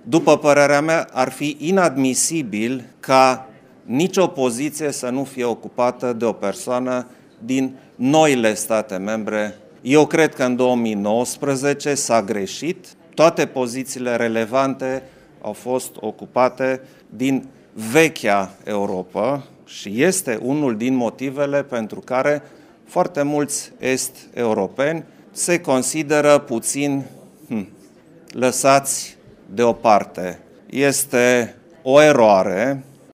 După părerea mea, ar fi inadmisibil ca nicio poziție să nu fie ocupată de o persoană din noile state membre. Eu cred că în 2019 s-a greșit, toate pozițiile relevante au fost ocupate din vechea Europa și este unul din motivele pentru care foarte mulți est-europeni se consideră puțin lăsați deoparte. Este o eroare